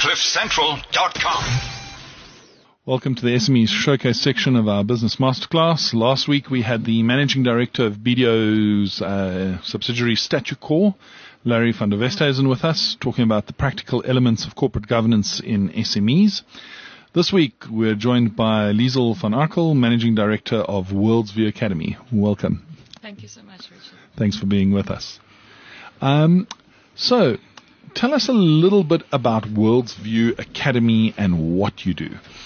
CliffCentral.com. Welcome to the SMEs Showcase section of our Business Masterclass. Last week we had the Managing Director of BDO's subsidiary StatuCore, Larry van der Westhuizen, with us, talking about the practical elements of corporate governance in SMEs. This week we're joined by Liesl van Arkel, Managing Director of World's View Academy. Welcome. Thank you so much, Richard. Thanks for being with us. So, tell us a little bit about World's View Academy and what you do.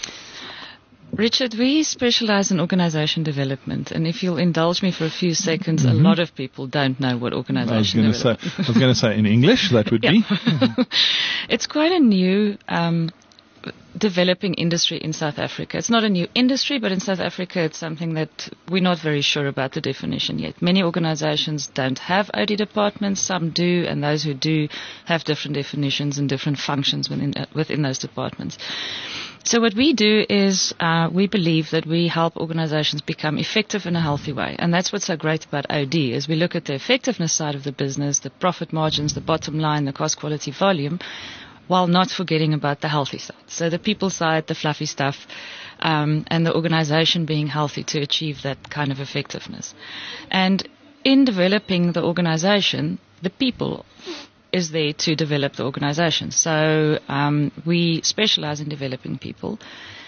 Richard, we specialize in organization development, and if you'll indulge me for a few seconds, a lot of people don't know what organization development is. I was going to say in English, that would be. It's quite a new developing industry in South Africa. It's not a new industry, but in South Africa it's something that we're not very sure about the definition yet. Many organizations don't have OD departments, some do, and those who do have different definitions and different functions within those departments. So what we do is we believe that we help organizations become effective in a healthy way. And that's what's so great about OD, is we look at the effectiveness side of the business, the profit margins, the bottom line, the cost, quality, volume, while not forgetting about the healthy side. So the people side, the fluffy stuff, and the organization being healthy to achieve that kind of effectiveness. And in developing the organization, the people is there to develop the organization. So we specialize in developing people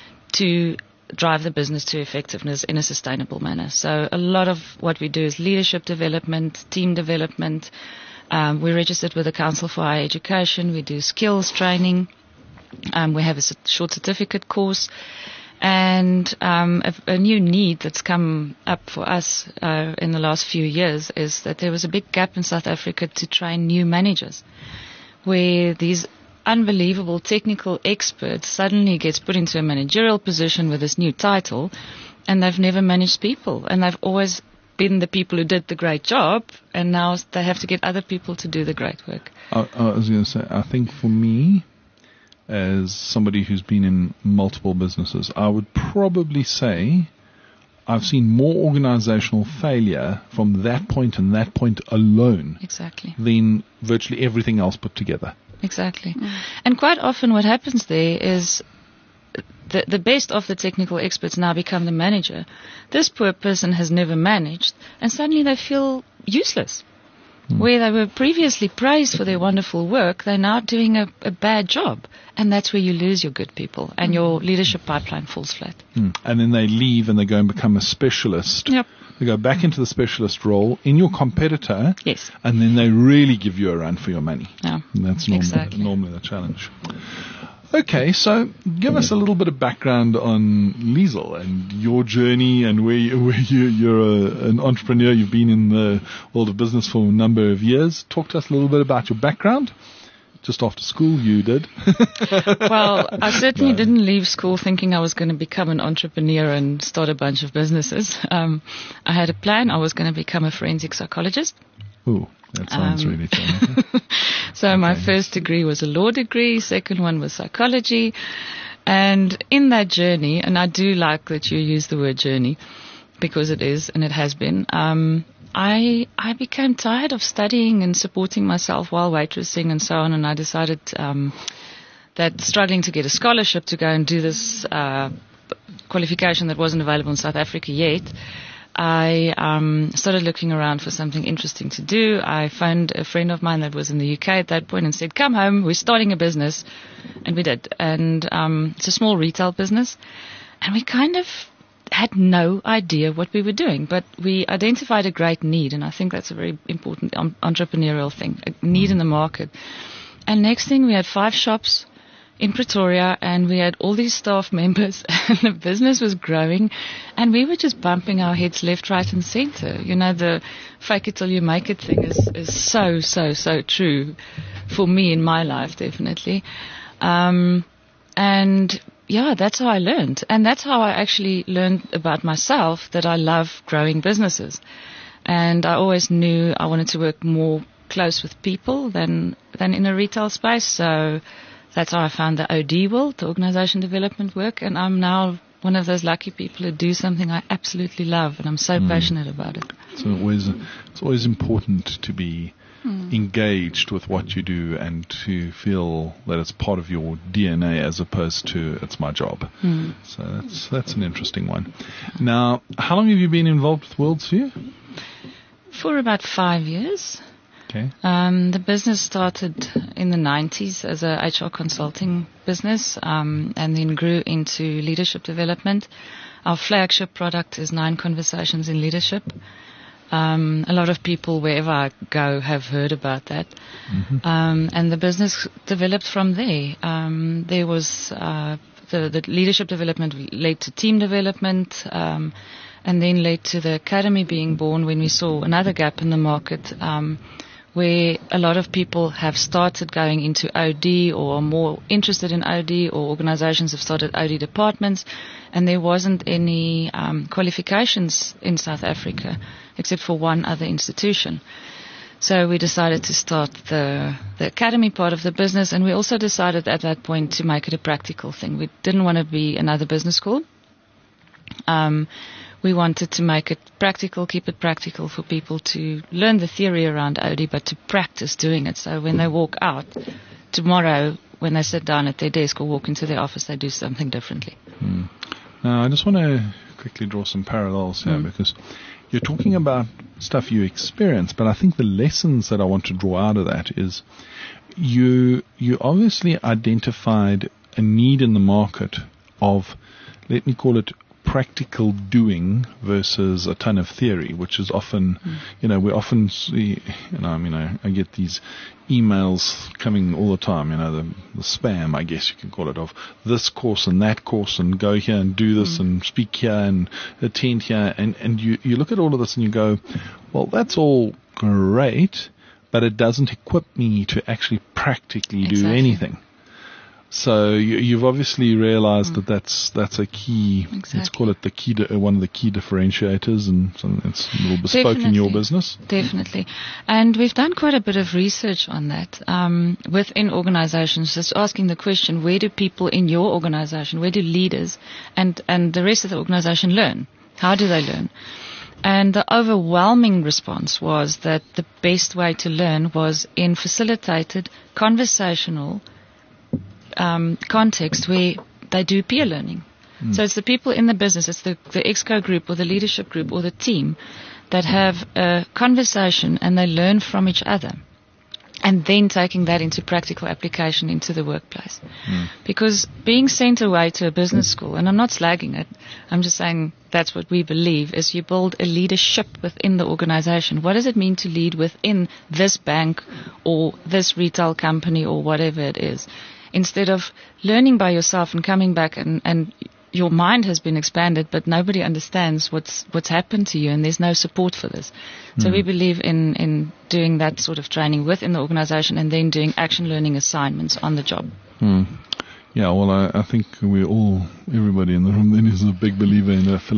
to drive the business to effectiveness in a sustainable manner. So a lot of what we do is leadership development, team development. We're registered with the Council for Higher Education. We do skills training. We have a short certificate course. And a new need that's come up for us in the last few years is that there was a big gap in South Africa to train new managers, where these unbelievable technical experts suddenly gets put into a managerial position with this new title, and they've never managed people, and they've always been the people who did the great job, and now they have to get other people to do the great work. I was going to say, I think for me, as somebody who's been in multiple businesses, I would probably say I've seen more organizational failure from that point and that point alone than virtually everything else put together. Exactly. And quite often what happens there is the best of the technical experts now become the manager. This poor person has never managed, and suddenly they feel useless. Where they were previously praised for their wonderful work, they're now doing a bad job. And that's where you lose your good people and your leadership pipeline falls flat. And then they leave and they go and become a specialist. Yep. They go back into the specialist role in your competitor. Yes. And then they really give you a run for your money. Yeah. And that's normally the challenge. Okay, so give us a little bit of background on Liesl and your journey and where you're an entrepreneur. You've been in the world of business for a number of years. Talk to us a little bit about your background. Just after school you did. Well, I certainly didn't leave school thinking I was going to become an entrepreneur and start a bunch of businesses. I had a plan. I was going to become a forensic psychologist. Ooh, that sounds really fun. So my first degree was a law degree, second one was psychology. And in that journey, and I do like that you use the word journey, because it is and it has been, I became tired of studying and supporting myself while waitressing and so on, and I decided that struggling to get a scholarship to go and do this qualification that wasn't available in South Africa yet, I started looking around for something interesting to do. I found a friend of mine that was in the UK at that point and said, come home, we're starting a business. And we did. And it's a small retail business. And we kind of had no idea what we were doing, but we identified a great need, and I think that's a very important entrepreneurial thing, a need in the market. And next thing, we had 5 shops in Pretoria, and we had all these staff members, and the business was growing, and we were just bumping our heads left, right, and center. You know, the fake it till you make it thing is so true for me in my life, definitely. And yeah, that's how I learned. And that's how I actually learned about myself, that I love growing businesses. And I always knew I wanted to work more close with people than in a retail space. So that's how I found the OD world, the organization development work. And I'm now one of those lucky people who do something I absolutely love. And I'm so passionate about it. So it's always important to be engaged with what you do and to feel that it's part of your DNA as opposed to it's my job. So that's an interesting one. Now, how long have you been involved with WorldSphere? For about 5 years. Okay. The business started in the 90s as a HR consulting business, and then grew into leadership development. Our flagship product is 9 Conversations in Leadership. A lot of people, wherever I go, have heard about that. And the business developed from there. There was the leadership development led to team development, and then led to the academy being born when we saw another gap in the market, where a lot of people have started going into OD or are more interested in OD, or organizations have started OD departments, and there wasn't any qualifications in South Africa except for one other institution. So we decided to start the academy part of the business, and we also decided at that point to make it a practical thing. We didn't want to be another business school. We wanted to make it practical, keep it practical for people to learn the theory around OD, but to practice doing it. So when they walk out tomorrow, when they sit down at their desk or walk into their office, they do something differently. Now, I just want to quickly draw some parallels here, because you're talking about stuff you experience, but I think the lessons that I want to draw out of that is you obviously identified a need in the market of, let me call it, practical doing versus a ton of theory, which is often, we often see, I get these emails coming all the time, the spam, I guess you can call it, of this course and that course, and go here and do this and speak here and attend here, and you look at all of this and you go, well, that's all great, but it doesn't equip me to actually practically do anything. So you've obviously realized that that's a key. Let's call it the key, one of the key differentiators, and something that's a little bespoke in your business. Definitely, and we've done quite a bit of research on that within organizations. Just asking the question: where do people in your organization, where do leaders and the rest of the organization learn? How do they learn? And the overwhelming response was that the best way to learn was in facilitated conversational context where they do peer learning. So it's the people in the business, it's the Exco group or the leadership group or the team that have a conversation and they learn from each other, and then taking that into practical application into the workplace. Because being sent away to a business school, and I'm not slagging it, I'm just saying that's what we believe, is you build a leadership within the organization. What does it mean to lead within this bank or this retail company or whatever it is? Instead of learning by yourself and coming back and your mind has been expanded, but nobody understands what's happened to you, and there's no support for this. So we believe in doing that sort of training within the organization and then doing action learning assignments on the job. Yeah, well, I think everybody in the room then is a big believer in a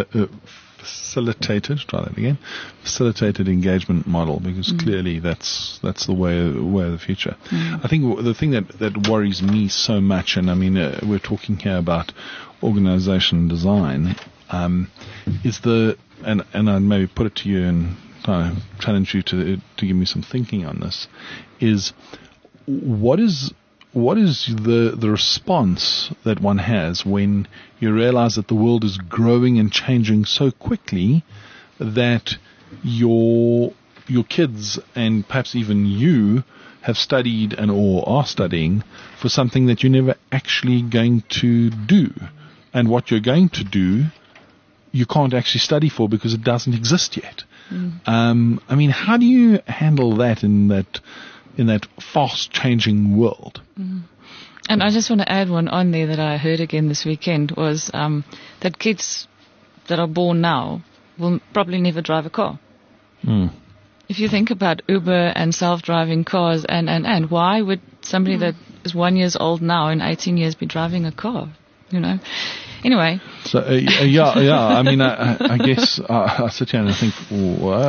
facilitated engagement model, because clearly that's the way of the future. I think the thing that worries me so much, and I mean we're talking here about organization design, is and I'd maybe put it to you and challenge you to give me some thinking on this, is what is the response that one has when you realize that the world is growing and changing so quickly that your kids and perhaps even you have studied or are studying for something that you're never actually going to do, and what you're going to do you can't actually study for because it doesn't exist yet. I mean, how do you handle that in that fast-changing world? And I just want to add one on there that I heard again this weekend was that kids that are born now will probably never drive a car. If you think about Uber and self-driving cars and why would somebody that is 1 year old now in 18 years be driving a car, Anyway. So, I mean, I guess I sit here and I think,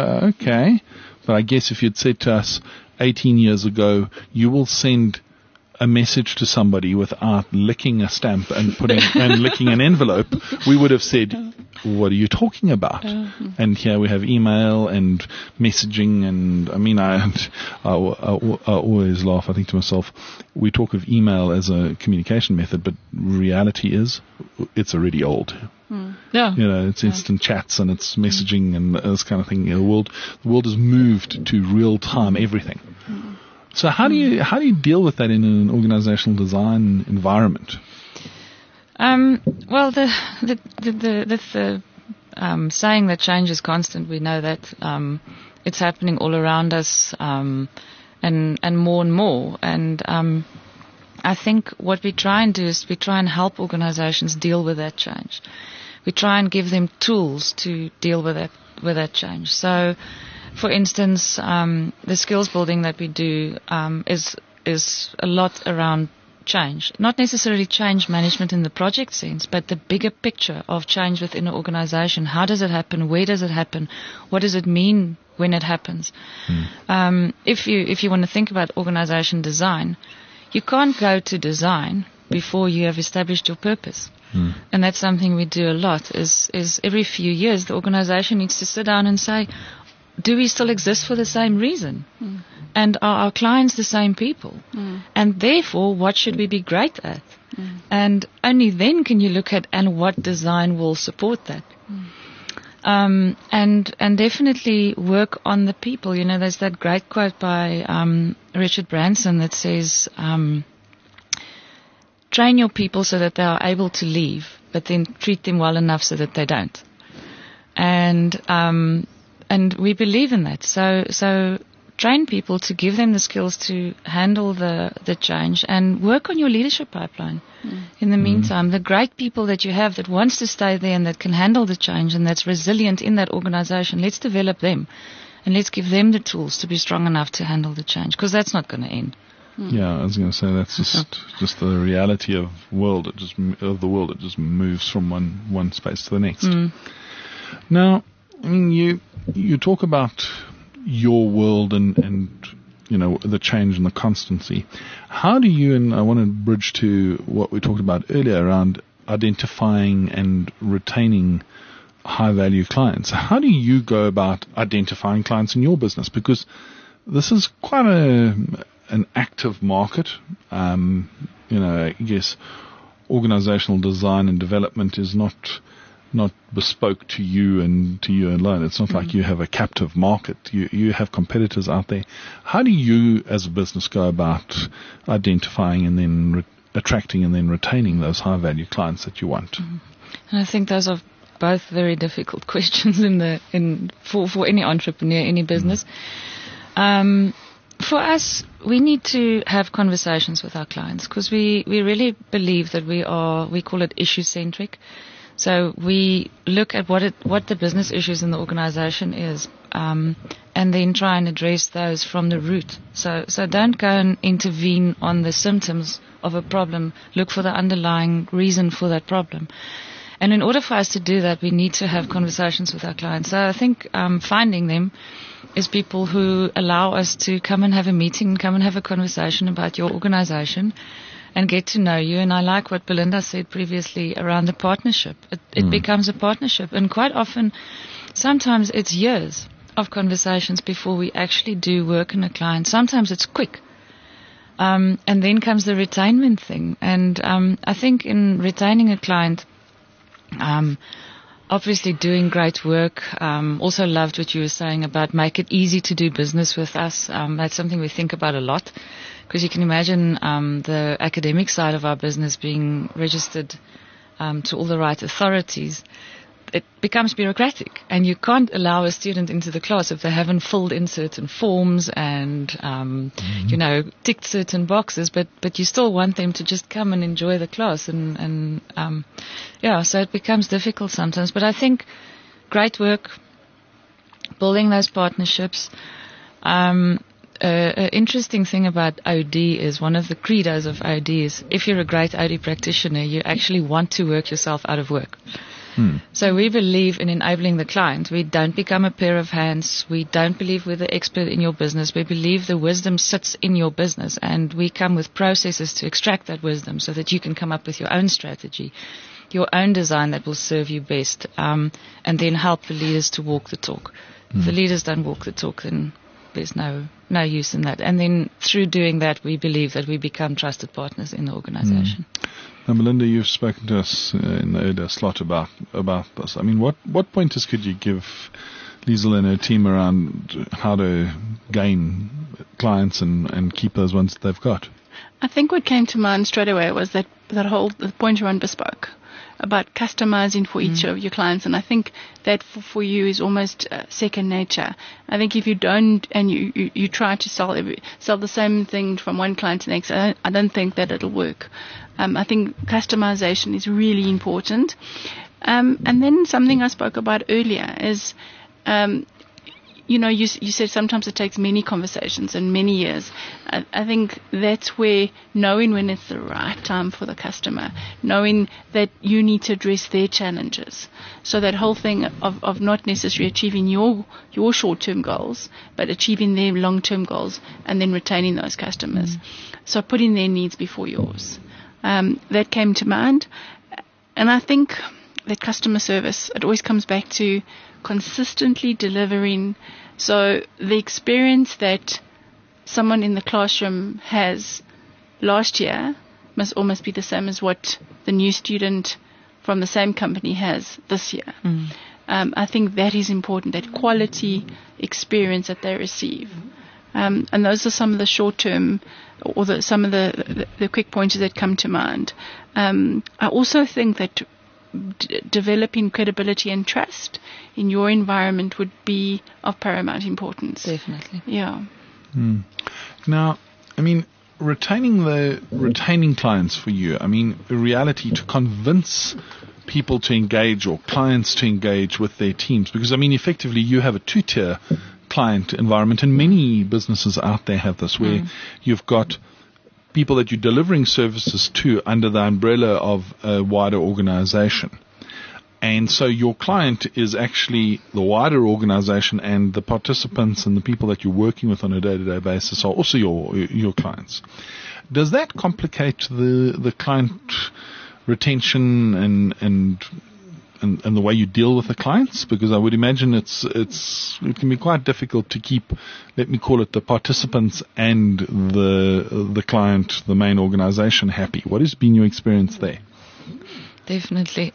okay. But I guess if you'd said to us 18 years ago, you will send a message to somebody without licking a stamp and and licking an envelope, we would have said, what are you talking about? And here we have email and messaging, and I mean, I always laugh. I think to myself, we talk of email as a communication method, but reality is, it's already old. Yeah. It's instant chats and it's messaging and this kind of thing. The world has moved to real time everything. So how do you deal with that in an organizational design environment? Well, the saying that change is constant, we know that it's happening all around us, and more and more. And I think what we try and do is we try and help organizations deal with that change. We try and give them tools to deal with that change. So, for instance, the skills building that we do is a lot around change. Not necessarily change management in the project sense, but the bigger picture of change within an organization. How does it happen? Where does it happen? What does it mean when it happens? If you want to think about organization design, you can't go to design before you have established your purpose. And that's something we do a lot, is every few years the organization needs to sit down and say, do we still exist for the same reason? And are our clients the same people? And therefore, what should we be great at? And only then can you look at, and what design will support that? And definitely work on the people. There's that great quote by Richard Branson that says, train your people so that they are able to leave, but then treat them well enough so that they don't. And we believe in that. So train people to give them the skills to handle the change, and work on your leadership pipeline. In the meantime, the great people that you have that wants to stay there and that can handle the change and that's resilient in that organization, let's develop them and let's give them the tools to be strong enough to handle the change, because that's not going to end. Yeah, I was going to say that's just the reality of the world. It just moves from one space to the next. Now, I mean, you talk about your world and the change and the constancy. How do you, and I want to bridge to what we talked about earlier around identifying and retaining high value clients. How do you go about identifying clients in your business? Because this is quite an active market. I guess organizational design and development is not bespoke to you and alone. It's not like you have a captive market. You have competitors out there. How do you as a business go about identifying and then attracting and then retaining those high value clients that you want? And I think those are both very difficult questions for any entrepreneur, any business. For us, we need to have conversations with our clients, because we really believe that we call it issue centric. So we look at what the business issues in the organization is, and then try and address those from the root. So don't go and intervene on the symptoms of a problem. Look for the underlying reason for that problem. And in order for us to do that, we need to have conversations with our clients. So I think finding them is people who allow us to come and have a meeting, come and have a conversation about your organization and get to know you. And I like what Belinda said previously around the partnership. It becomes a partnership. And quite often, sometimes it's years of conversations before we actually do work in a client. Sometimes it's quick. And then comes the retainment thing. And I think in retaining a client, obviously doing great work. Also loved what you were saying about make it easy to do business with us. That's something we think about a lot, because you can imagine the academic side of our business being registered to all the right authorities. It becomes bureaucratic, and you can't allow a student into the class if they haven't filled in certain forms and ticked certain boxes. But you still want them to just come and enjoy the class, and so it becomes difficult sometimes. But I think great work, building those partnerships. An interesting thing about OD is one of the credos of OD is if you're a great OD practitioner, you actually want to work yourself out of work. So we believe in enabling the client. We don't become a pair of hands. We don't believe we're the expert in your business. We believe the wisdom sits in your business, and we come with processes to extract that wisdom so that you can come up with your own strategy, your own design that will serve you best, and then help the leaders to walk the talk. If the leaders don't walk the talk, then there's no use in that. And then through doing that, we believe that we become trusted partners in the organization. Now, Melinda, you've spoken to us in the earlier slot about this. I mean, what pointers could you give Liesl and her team around how to gain clients and keep those ones that they've got? I think what came to mind straight away was the point around bespoke, about customizing for each of your clients. And I think that for you is almost second nature. I think if you don't and you try to sell the same thing from one client to the next, I don't think that it'll work. I think customization is really important. And then something I spoke about earlier is, you said sometimes it takes many conversations and many years. I think that's where knowing when it's the right time for the customer, knowing that you need to address their challenges. So that whole thing of not necessarily achieving your short-term goals, but achieving their long-term goals and then retaining those customers. So putting their needs before yours. That came to mind. And I think that customer service, it always comes back to consistently delivering. So the experience that someone in the classroom has last year must almost be the same as what the new student from the same company has this year. I think that is important, that quality experience that they receive. And those are some of the short-term or some of the quick pointers that come to mind. I also think that developing credibility and trust in your environment would be of paramount importance. Definitely. Yeah. Now, I mean, retaining clients for you, I mean, the reality to convince people to engage or clients to engage with their teams, because, I mean, effectively you have a two-tier client environment, and many businesses out there have this, where you've got people that you're delivering services to under the umbrella of a wider organization. And so your client is actually the wider organization, and the participants and the people that you're working with on a day-to-day basis are also your clients. Does that complicate the client retention and the way you deal with the clients? Because I would imagine it can be quite difficult to keep, let me call it, the participants and the client, the main organization, happy. What has been your experience there? Definitely.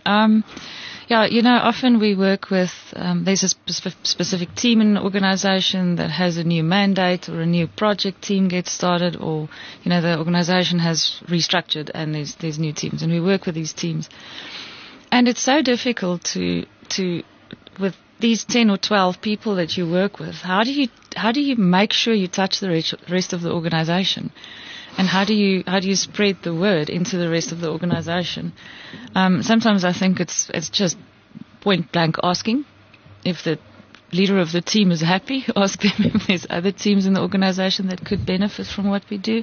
Often we work with, there's a specific team in an organization that has a new mandate, or a new project team gets started, or, the organization has restructured and there's new teams, and we work with these teams. And it's so difficult to with these 10 or 12 people that you work with, how do you make sure you touch the rest of the organization? And how do you spread the word into the rest of the organization? Sometimes I think it's just point blank asking. If the leader of the team is happy, ask them if there's other teams in the organization that could benefit from what we do.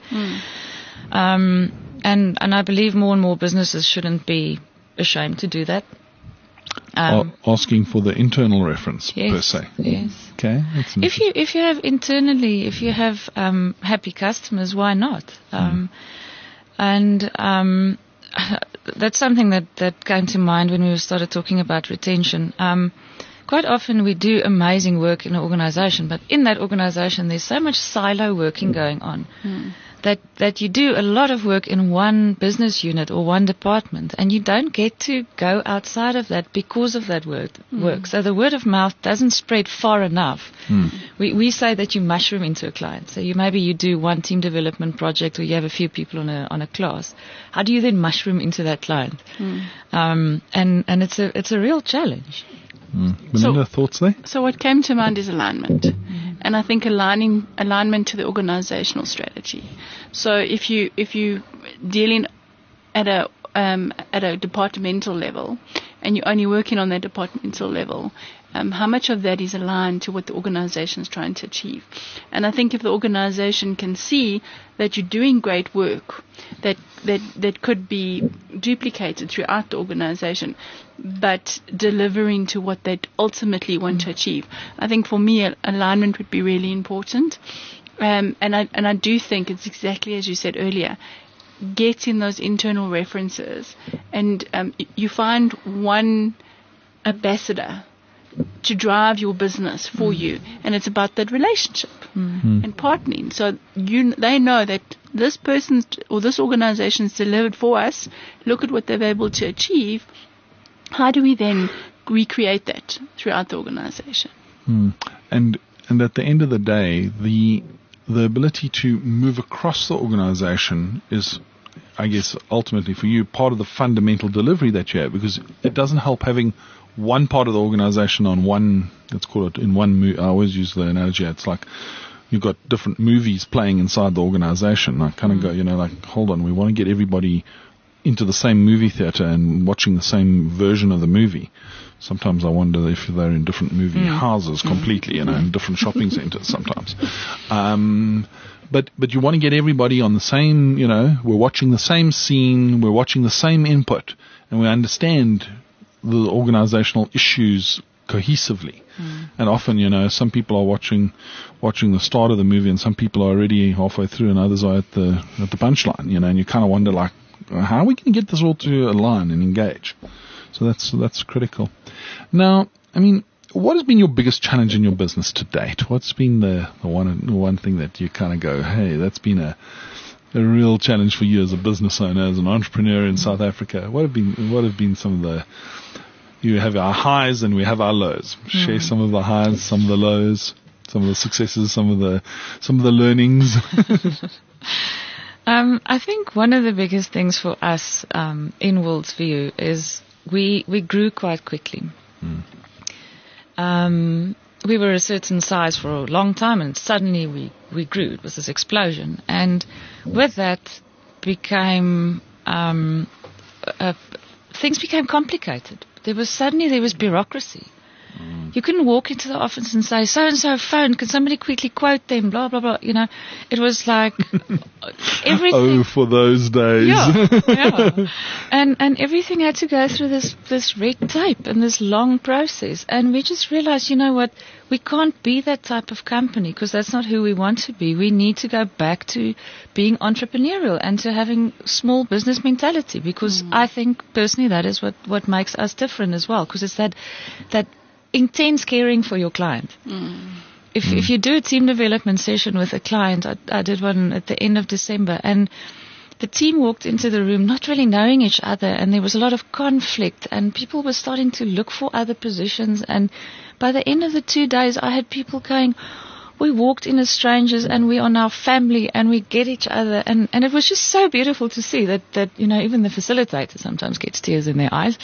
And I believe more and more businesses shouldn't be ashamed to do that. Asking for the internal reference, per se. Yes. Okay. If you have internally, if you have happy customers, why not? That's something that came to mind when we started talking about retention. Quite often we do amazing work in an organization, but in that organization there's so much silo working going on. That you do a lot of work in one business unit or one department, and you don't get to go outside of that because of that work. So the word of mouth doesn't spread far enough. We say that you mushroom into a client. So maybe you do one team development project, or you have a few people on a class. How do you then mushroom into that client? And it's a real challenge. Melinda, thoughts there? So what came to mind is alignment. And I think alignment to the organizational strategy. So if you dealing at a departmental level, and you're only working on that departmental level, how much of that is aligned to what the organization is trying to achieve? And I think if the organization can see that you're doing great work, that could be duplicated throughout the organization, but delivering to what they ultimately want to achieve, I think for me alignment would be really important. And I do think it's exactly as you said earlier. Getting those internal references, and you find one ambassador to drive your business for you, and it's about that relationship and partnering. So they know that this person or this organization's delivered for us. Look at what they've able to achieve. How do we then recreate that throughout the organization? And at the end of the day, the ability to move across the organization is, I guess, ultimately for you, part of the fundamental delivery that you have, because it doesn't help having one part of the organization on one, let's call it in one movie. I always use the analogy, it's like you've got different movies playing inside the organization. I kind of go, like, hold on, we want to get everybody into the same movie theater and watching the same version of the movie. Sometimes I wonder if they're in different movie houses completely, in different shopping centers sometimes. But you want to get everybody on the same, we're watching the same scene, we're watching the same input, and we understand the organizational issues cohesively. And often, some people are watching the start of the movie, and some people are already halfway through, and others are at the punchline, and you kind of wonder, like, how are we going to get this all to align and engage? So that's critical. Now, I mean, what has been your biggest challenge in your business to date? What's been the one thing that you kind of go, hey, that's been a real challenge for you as a business owner, as an entrepreneur in South Africa? What have been some of the, you have our highs and we have our lows. Share some of the highs, some of the lows, some of the successes, some of the learnings. I think one of the biggest things for us in Worldsview is we grew quite quickly. We were a certain size for a long time, and suddenly we grew. It was this explosion, and with that things became complicated. There was bureaucracy. You couldn't walk into the office and say, so-and-so phoned, can somebody quickly quote them, blah, blah, blah. It was like everything. Oh, for those days. Yeah. And everything had to go through this red tape and this long process. And we just realized, what, we can't be that type of company, because that's not who we want to be. We need to go back to being entrepreneurial and to having small business mentality, because I think personally that is what makes us different as well, because it's that intense caring for your client. If you do a team development session with a client, I did one at the end of December, and the team walked into the room not really knowing each other, and there was a lot of conflict, and people were starting to look for other positions, and by the end of the 2 days I had people going, we walked in as strangers and we are now family and we get each other, and it was just so beautiful to see that even the facilitator sometimes gets tears in their eyes.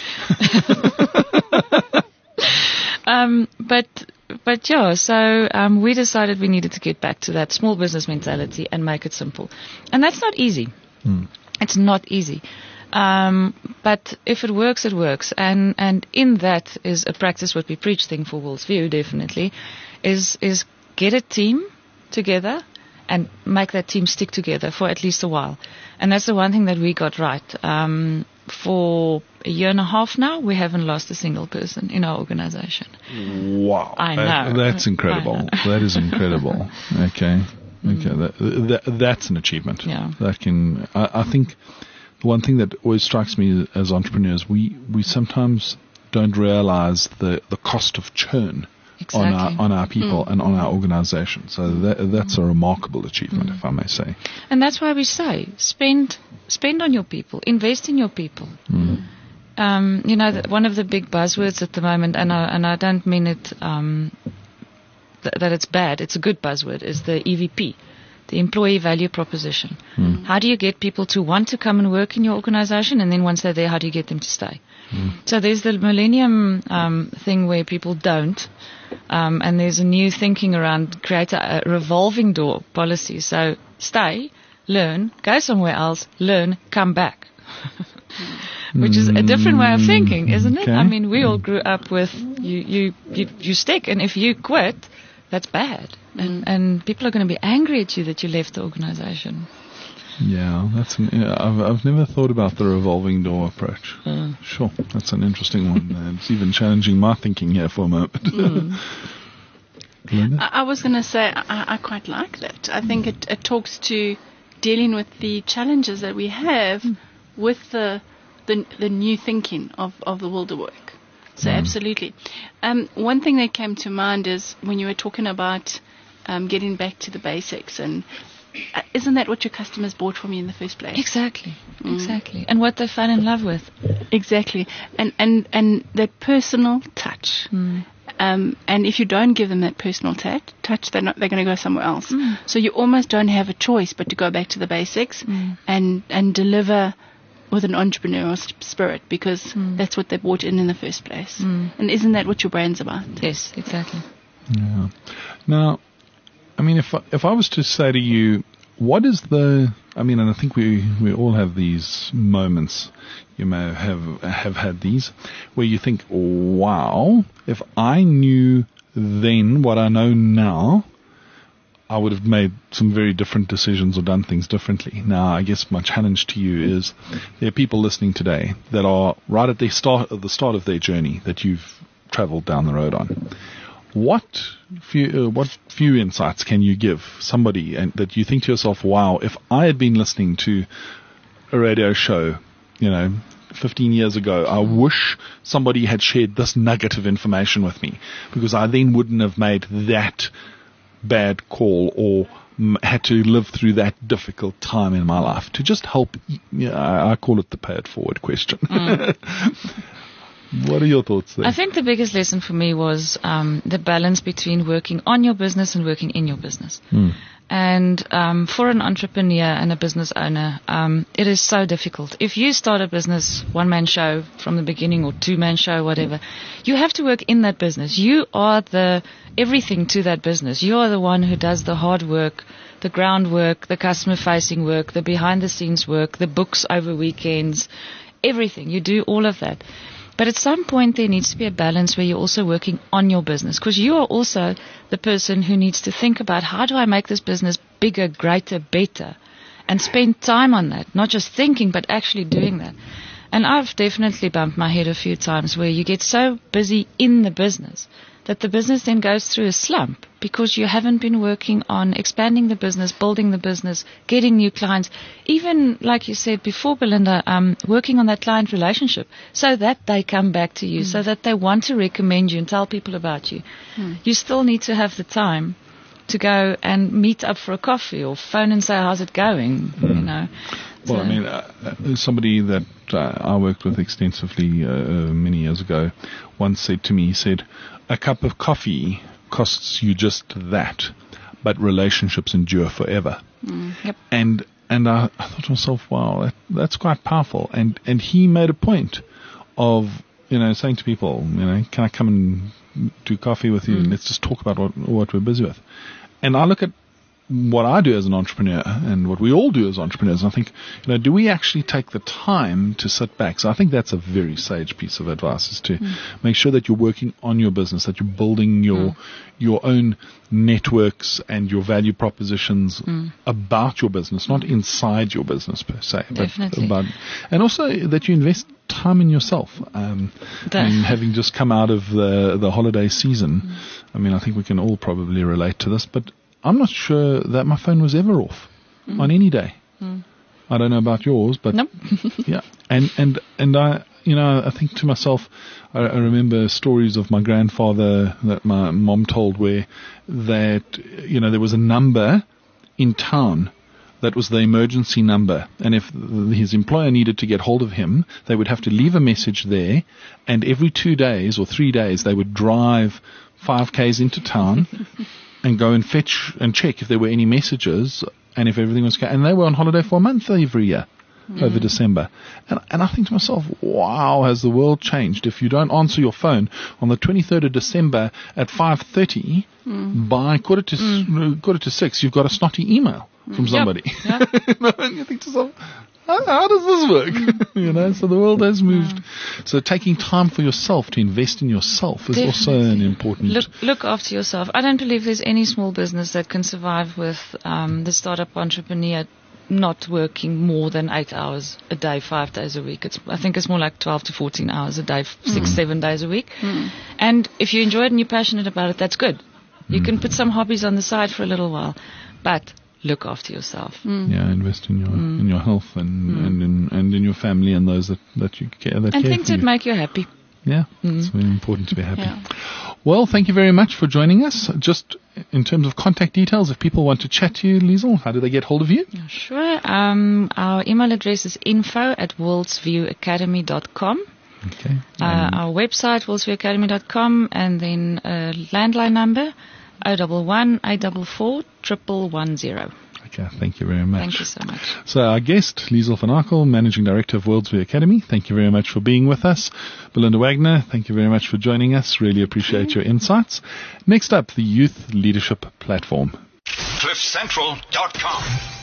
But yeah, so we decided we needed to get back to that small business mentality and make it simple. And that's not easy. It's not easy. But if it works, it works. And in that is a practice what we preach thing for Worldsview, definitely, is get a team together and make that team stick together for at least a while. And that's the one thing that we got right. For a year and a half now, we haven't lost a single person in our organization. Wow. I know. That's incredible. That is incredible. Okay. That's an achievement. Yeah. I think the one thing that always strikes me as entrepreneurs, we sometimes don't realize the cost of churn. Exactly. on our people and on our organization. So that's a remarkable achievement, if I may say. And that's why we say spend on your people, invest in your people. One of the big buzzwords at the moment, and I don't mean it that it's bad, it's a good buzzword, is the EVP, the employee value proposition. How do you get people to want to come and work in your organization, and then once they're there, how do you get them to stay? So there's the millennium thing where people don't, and there's a new thinking around create a revolving door policy. So stay, learn, go somewhere else, learn, come back. which is a different way of thinking, isn't it? Okay. I mean, we all grew up with you stick, and if you quit, that's bad. And people are going to be angry at you that you left the organization. Yeah, I've never thought about the revolving door approach. Sure, that's an interesting one. It's even challenging my thinking here for a moment. I was going to say I quite like that. I think it talks to dealing with the challenges that we have with the new thinking of the world of work. So absolutely. One thing that came to mind is when you were talking about getting back to the basics, and isn't that what your customers bought from you in the first place? Exactly. And what they fell in love with. Exactly. And that personal touch. And if you don't give them that personal touch, they're going to go somewhere else. So you almost don't have a choice but to go back to the basics and deliver with an entrepreneurial spirit, because that's what they bought in the first place. And isn't that what your brand's about? Yes, exactly. Yeah. Now, I mean, if I was to say to you, what is and I think we all have these moments. You may have had these where you think, wow, if I knew then what I know now, I would have made some very different decisions or done things differently. Now, I guess my challenge to you is there are people listening today that are right at the start of their journey that you've traveled down the road on. What few insights can you give somebody and that you think to yourself, wow, if I had been listening to a radio show, 15 years ago, I wish somebody had shared this nugget of information with me, because I then wouldn't have made that bad call or had to live through that difficult time in my life to just help. I call it the pay it forward question. What are your thoughts there? I think the biggest lesson for me was the balance between working on your business and working in your business. And for an entrepreneur and a business owner, it is so difficult. If you start a business, one-man show from the beginning or two-man show, whatever, you have to work in that business. You are the everything to that business. You are the one who does the hard work, the groundwork, the customer-facing work, the behind-the-scenes work, the books over weekends, everything. You do all of that. But at some point there needs to be a balance where you're also working on your business, because you are also the person who needs to think about, how do I make this business bigger, greater, better, and spend time on that, not just thinking but actually doing that. And I've definitely bumped my head a few times where you get so busy in the business that the business then goes through a slump because you haven't been working on expanding the business, building the business, getting new clients, even, like you said before, Belinda, working on that client relationship so that they come back to you, so that they want to recommend you and tell people about you. You still need to have the time to go and meet up for a coffee or phone and say, how's it going, Well, I mean, somebody that I worked with extensively many years ago once said to me, he said, a cup of coffee costs you just that, but relationships endure forever. Yep. And I thought to myself, wow, that's quite powerful. And he made a point of, saying to people, can I come and do coffee with you? And let's just talk about what we're busy with. And I look at what I do as an entrepreneur and what we all do as entrepreneurs, and I think, do we actually take the time to sit back? So I think that's a very sage piece of advice, is to make sure that you're working on your business, that you're building your own networks and your value propositions about your business, not inside your business per se. Definitely. And also that you invest time in yourself. And having just come out of the holiday season, I mean, I think we can all probably relate to this, but I'm not sure that my phone was ever off on any day. I don't know about yours, but nope. Yeah. And I think to myself, I remember stories of my grandfather that my mom told where that, there was a number in town that was the emergency number. And if his employer needed to get hold of him, they would have to leave a message there. And every 2 days or 3 days, they would drive 5 Ks into town and go and fetch and check if there were any messages and if everything was okay. And they were on holiday for a month every year over December. And I think to myself, wow, has the world changed? If you don't answer your phone on the 23rd of December at 5:30, by quarter to 6, you've got a snotty email from somebody. Yep. And you think to yourself, how does this work? So the world has moved. So taking time for yourself to invest in yourself is also an important. Look after yourself. I don't believe there's any small business that can survive with the startup entrepreneur not working more than 8 hours a day, 5 days a week. I think it's more like 12 to 14 hours a day, 6-7 days a week. And if you enjoy it and you're passionate about it, that's good. You can put some hobbies on the side for a little while, but look after yourself. Yeah, invest in your health and in your family and those that you care. And things that make you happy. Yeah, it's very important to be happy. Yeah. Well, thank you very much for joining us. Just in terms of contact details, if people want to chat to you, Liesl, how do they get hold of you? Sure. Our email address is info@worldsviewacademy.com. Okay. Our website, worldsviewacademy.com, and then a landline number, 011 844 110. Okay, thank you very much. Thank you so much. So our guest, Liesl van Arkel, Managing Director of Worldsview Academy, thank you very much for being with us. Belinda Wagner, thank you very much for joining us. Really appreciate your insights. Next up, the Youth Leadership Platform. CliffCentral.com